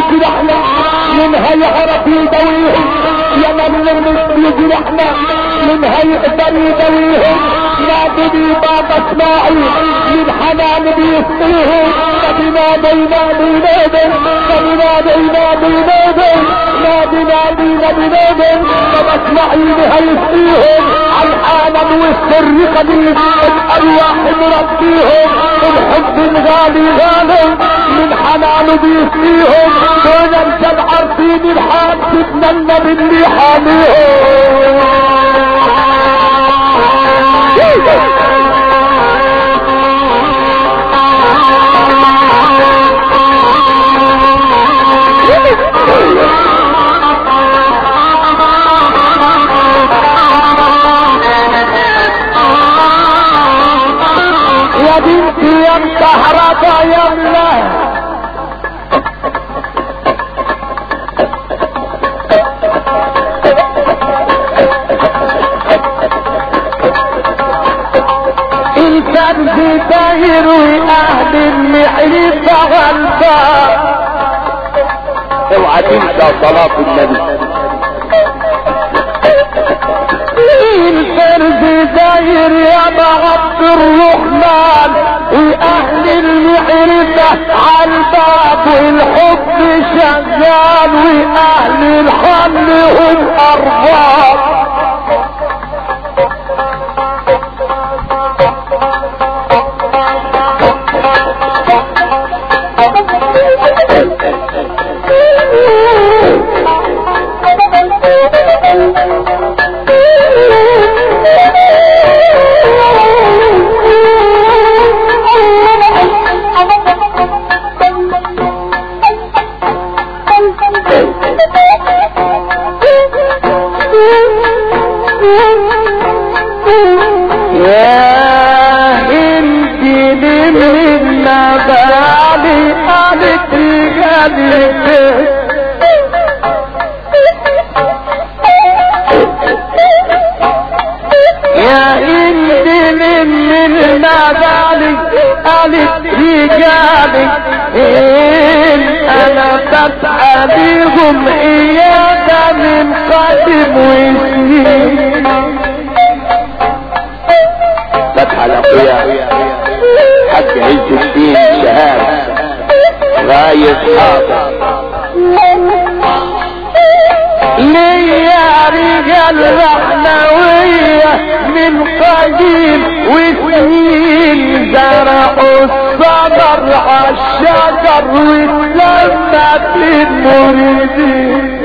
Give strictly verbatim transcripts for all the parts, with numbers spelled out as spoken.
يجرحنا منها يعرف يدويهم، يا من المثل يجرحنا منها يقدر يدويهم. نادي بابا اسماعيل من حنان بيسقيهم، نادينا بينادم نادينا بينادم نادي نادي نادي نادي بابا اسماعيل هيسقيهم. عالحالا والسر قديم الارواح مربيهم، الحب الغالي غالي من حنان بيسقيهم. دون الجد عارفين الحال سيدنا النبي اللي حاميهم. يا بنتي يا مسهرة يا الله الكنز داير واهل المعرفة غلبان. اوعى تنسى صلاة النبي. الكنز داير يا عبد الرحمن واهل المعرفة عالباب، والحب شغال واهل الحل هم ارباب. عليهم إياك من قدم وسنين. فتح الأقوياء حق عز الدين شهاب غاية حاضر ليا رجال رحنوية من قديم وسنين، زرعوا الصبر عالشجر واتلمت المريدين.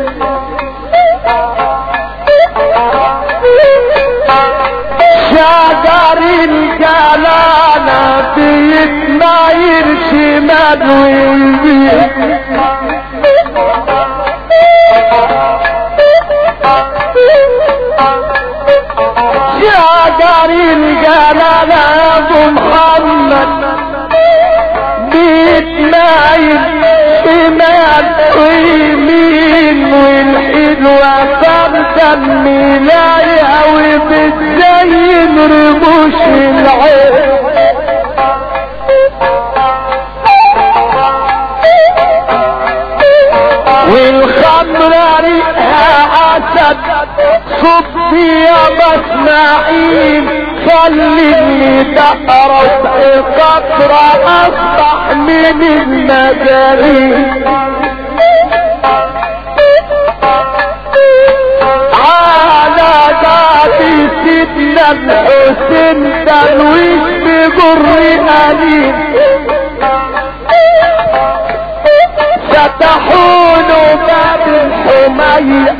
شجر الجلالة بيتماير شمال ويمين، شجر الجلالة ابو محمد بيتمايل شمال ويمين، والحلوة فرسة الملاية وبتزين رموش العين. والخمرة ريقها عسل صبي يا مسماعيل، خليني تقرب قطرة اصبح من المجارين. على دابي سيدنا الحسين تنويش بجر قليل، فتحوا باب الحمية.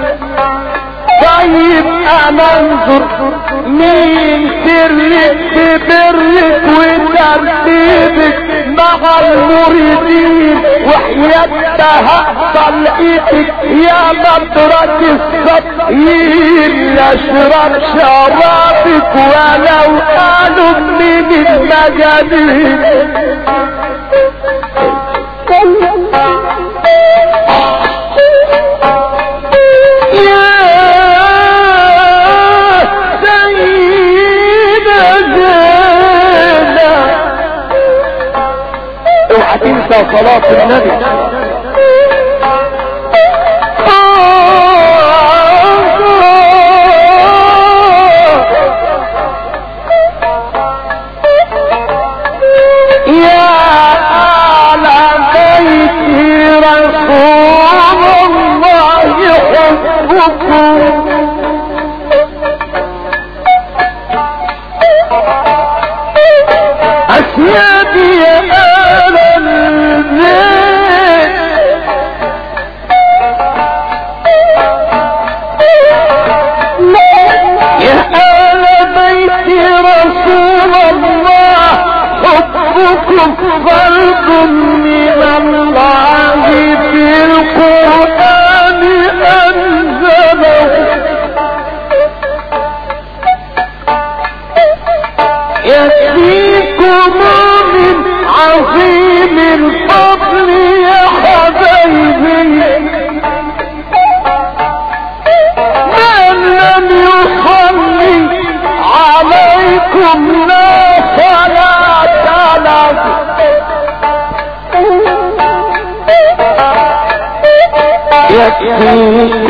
طيب انا انظر مين سرك ببرك وترتيبك مع المريدين، وحياتها طلقتك يا مدرك الصبيين. يشرب شرابك ولو قالوا من المجانين. اوعى تنسى صلاة النبي.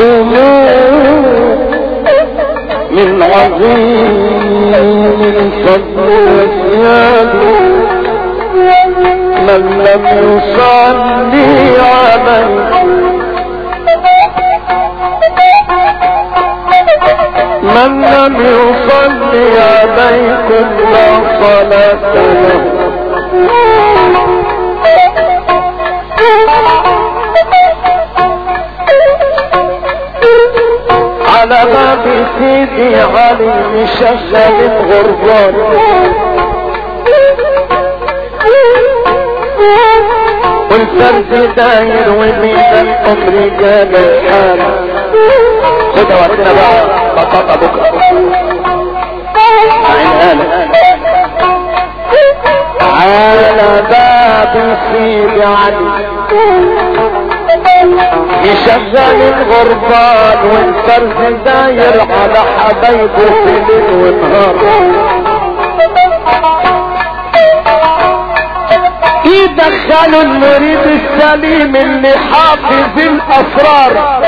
من عظيم الفضل وزياده من لم يصلي عليه من لم يصلي عليكم لا صلاة له. على باب سيدي علي مشغل الغربان والفرد داير ومن الامر جال الحال. خدها وقتنا بقى بطاطا بكرة على باب سيدي علي يشغل الغربان والفرد داير على حبايبه في ليل ونهار. يدخلوا المريد السليم اللي حافظ الاسرار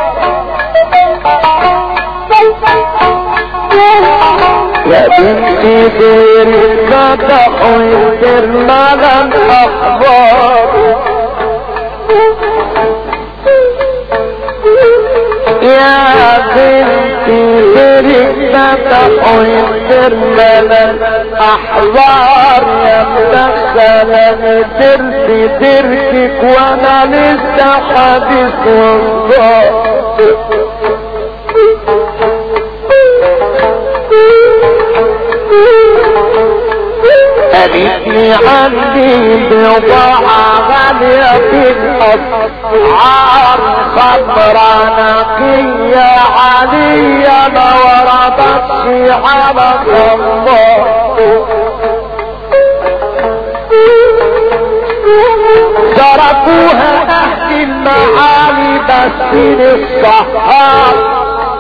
يا بنتي ديري فتح ويدير لنا الاخبار. يا بنتي ديري فتح ويدير لنا الاحبار. يا مدخلة درتي درتك وانا لسه حديث والله. قالتلي عندي بضاعة غالية في الأسعار خضرا نقية عالية ما وردتش على الله. تركوها أهل المعالي بس للصحاب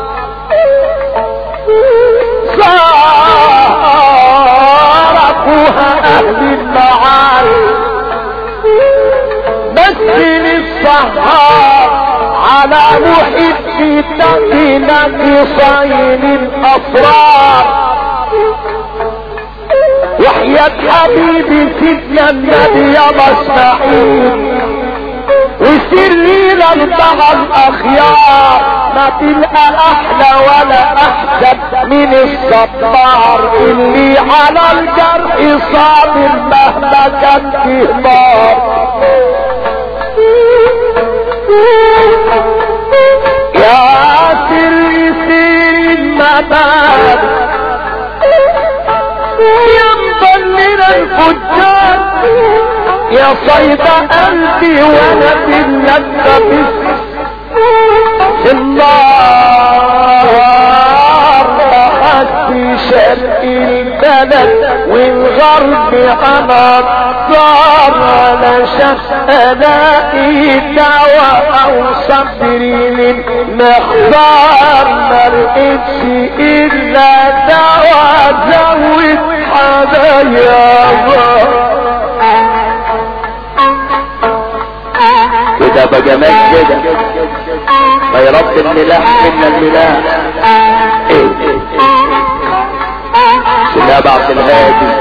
أهل المعارف بس للصحاب على محب تقينا صين الأسرار. وحياة حبيبي سيدنا النبي يا مستحيل وسري لنطغى الأخيار. ما تلقى أحلى ولا أحسن من الصبار اللي على الجرح صابر مهما كان فيه نار. يا سري سير المباد يا مضلل الفجار. يا صيد قلبي وانا باللذة في النار. في شرق البلد والغرب على الدار علشان الاقي دواء او صبري من مقدار. مرقتش الا دواء زود حدايا كده بجمال كده. يا رب الملاح منا الملاح. ايه شناب عبد الهادي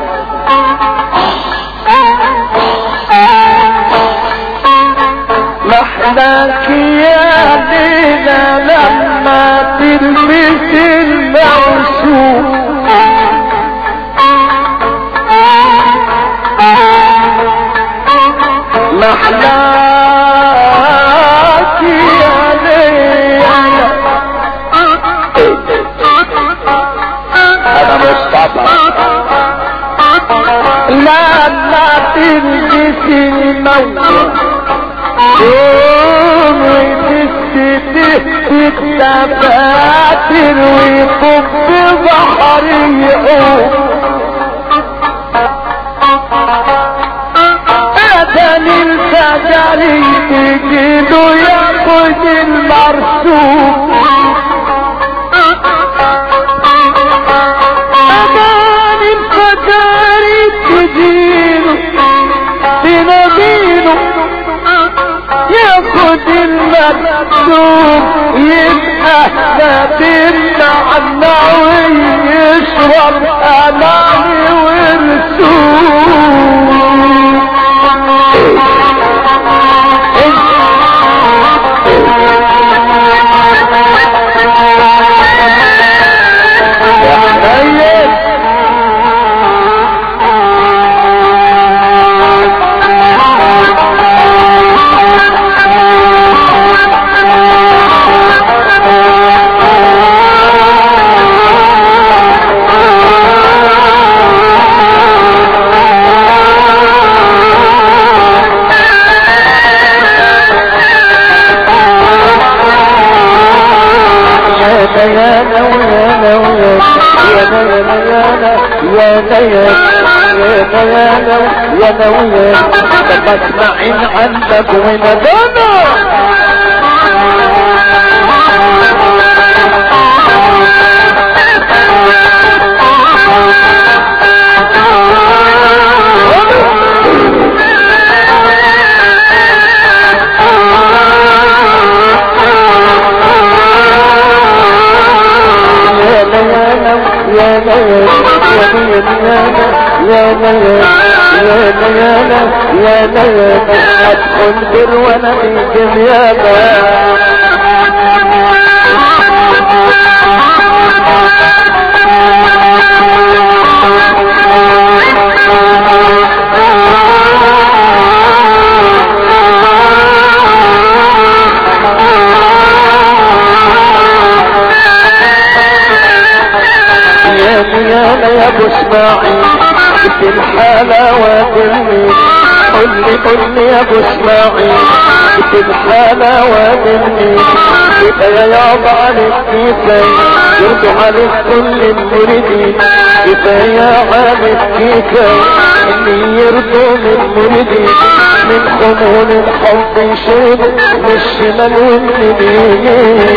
محلاك يا ليلى لما تلبس الموسوم. محلاك لما تلبس الموت يوم وتستده الدفاتر ويطب بحر يعوم. أذن الفجر تجيله ياخد المرسوم. ياخد المكتوب يبقى نادم عنا ويشرب اماني ورسول. يا نويا بسمعين عندك وندانا يا ليالى يا ليالى ادخل وانا في جنيابة يا ليالى يا ابو اسماعيل في الحلاوة مني قل لي قل لي يا ابو اسماعيل في الحلاوة مني كفاية يابا عليك كفاية يرضوا عليك كل المريدين كفاية عليك كفاية اللي يرضوا من مريدين من خمول الحب يشيل من الشمال واليمين.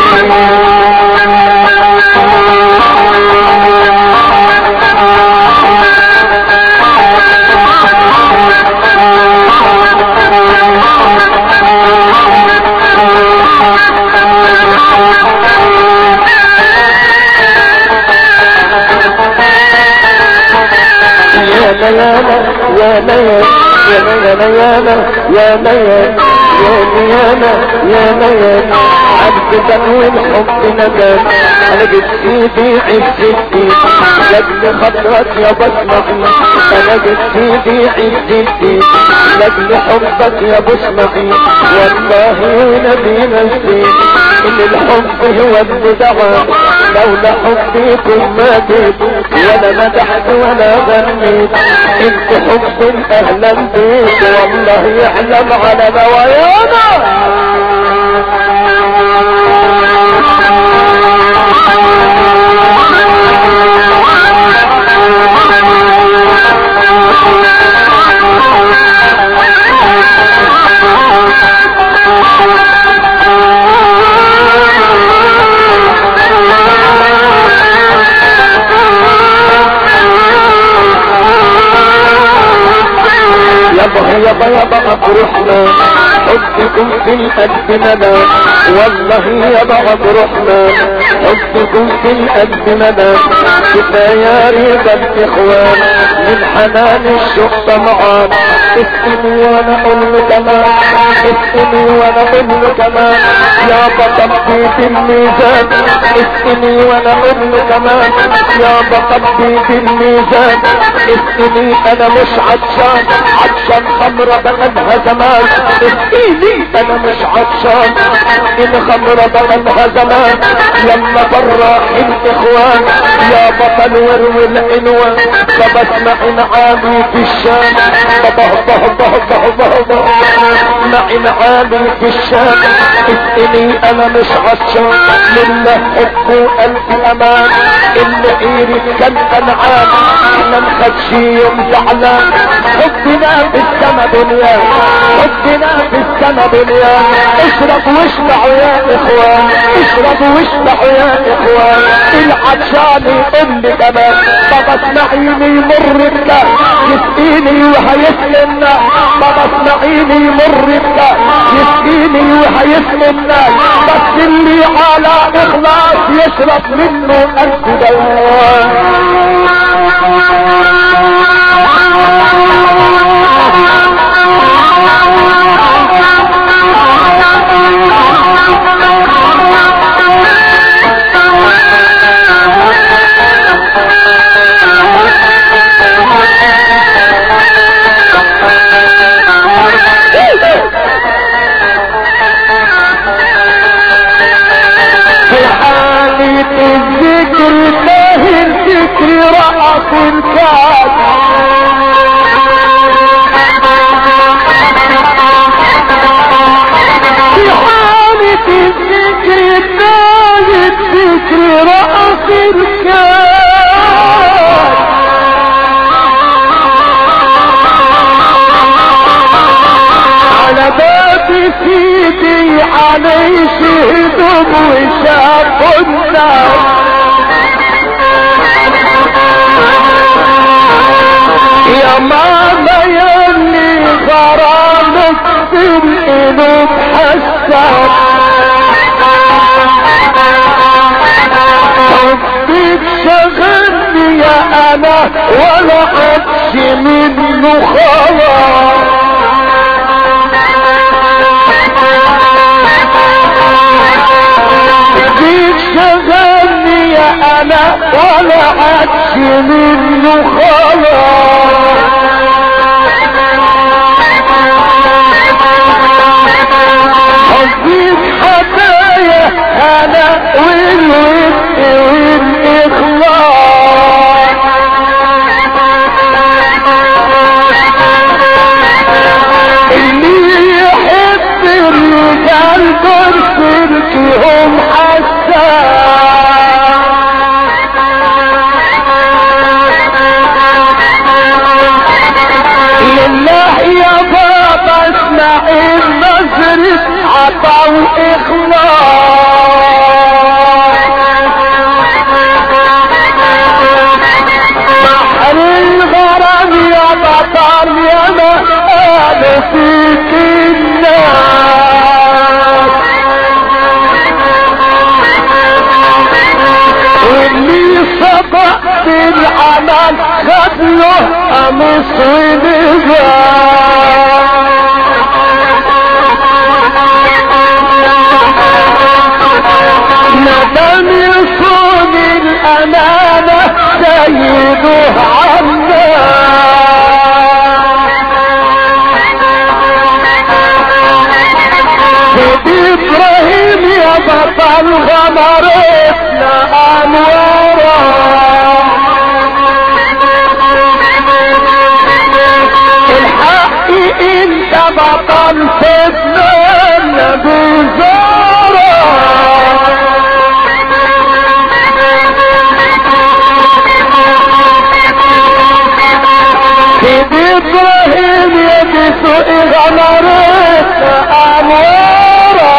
يا ليالى يا ليالى يا ليالى يا ليالى يا ليالى عبد والحب ندى انا جبت في عز الدين لاجل خطرك يا بسمعي انا جبت في عز الدين لاجل حبك يا بسمعي والله نبينا الدين ان الحب هو البدعة لولا حبكم ما جيت ولا مدحت ولا غنيت انت حب اهلا بيك والله يعلم على نوايانا. يابا يابا يابا افرحنا حبكم في القلب مدى والله يابا افرحنا حبكم في القلب مدى كفاية رضا الاخوان من حنان الشوق طمعان اسمي وانا اقول كمان اسمي وانا اقول كمان يابا طبي الميزان اسمي وانا اقول كمان يابا طبي الميزان اسمي انا مش عطشان عطشان خمرة بقلها زمان اسقيني انا مش عطشان ان خمرة بقلها زمان لما فرح الاخوان يا بطل وروي العنوان فبسمع نعامي في الشام بابا بابا بابا بابا معي نعامي في الشام اسقيني انا مش عطشان لله حب الف امان اللي كان انعام احنا نخدش يوم زعلان حبنا في السما دنيا حبنا في السما دنيا اشرب واشبعوا يا اخوان اشربوا واشبعوا يا اخوان العطشان يقول لي كمان بابا اسمعيني يمر بك يسقيني وهيسلمنا بابا اسمعيني يمر بك يسقيني وهيسلمنا بس اللي اخلاص يشرب منه الف دوام. رأس الكاد في حالة الذكر الناس الذكر رأس الكاد على باب سيدي عليه شهدهم وشافوا الناس يا ماما يلي غرامك بالقلوب حساس حبك شغلني يا انا ولا عدش منه خلاص حبك شغلني يا انا ولا عدش منه خلاص حبيب حدايا انا والود والاخلاص اللي يحب الرجال برسلكهم حساس لله يا بابا اسمع النظر عطا واخلاص بحر الغرام يا بطل يا مقال فيك الناس واللي سبق بالعمل خد له قميص ونزال ندم يصون الامانة سيده عنا سيدي ابراهيم يا بطل غمرتنا انوارا الحق انت بطل سيدنا النبي زارا سيدي ابراهيم يا بسوء غمرت انوارا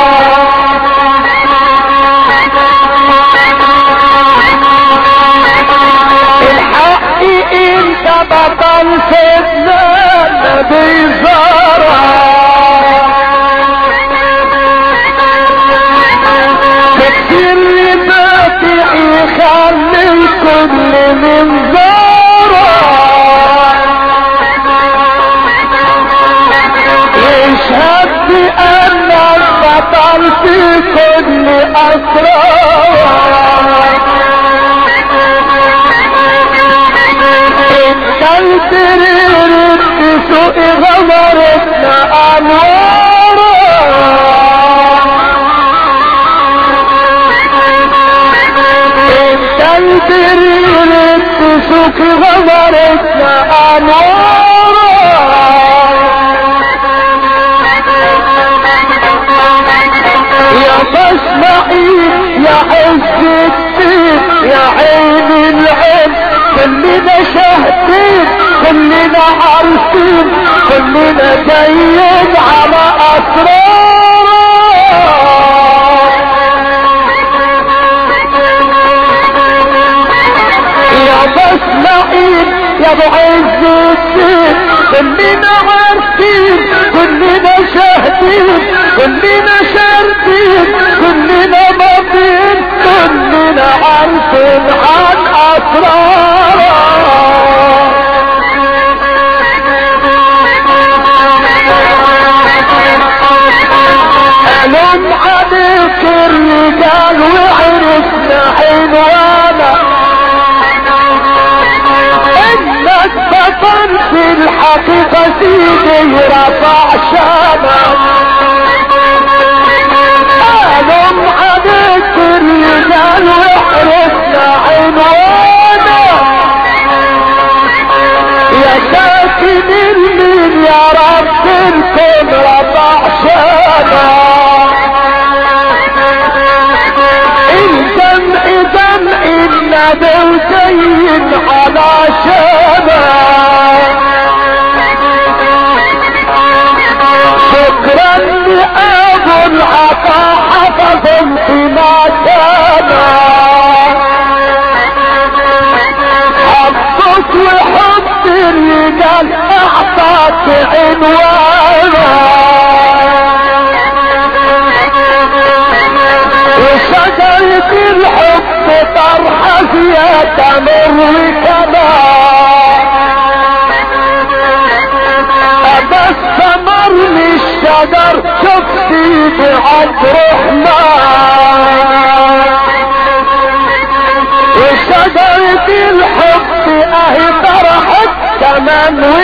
الحق انت بطل سيدنا النبي زارا كتير باتعي خلي الكل من زارا يشهد بأن البطل في كل أسرار انت البرير بسوء غمرتنا أنوارا انت البرير بسوء غمرتنا أنوارا يا مصنعي يا عز الدين يا عين العين كلنا شاهدين كلنا عارفين كلنا جايين على اسرار يا مصنعي يا ابو عز الدين كلنا عارفين كلنا شاهدين كلنا شاردين كلنا ماضي اسراره الوم عليك الرجال وعرفنا عنوانا انك بطل في الحقيقة سيدي رفع شانك الوم عليك الرجال وعرفنا عنوانا يا ساكن المين يا رب الكون رفع شانك الجمع جمع النبي وزين على شانك شكرا لأبو العطا حفظ في مكانك حبك وحب الرجال اعطاك عنوانك وشجرة الحب طرحة يا تمر وكمان أبا الثمر للشجر شفتي بعبد الرحمن وشجرة الحب اهي طرحت كمان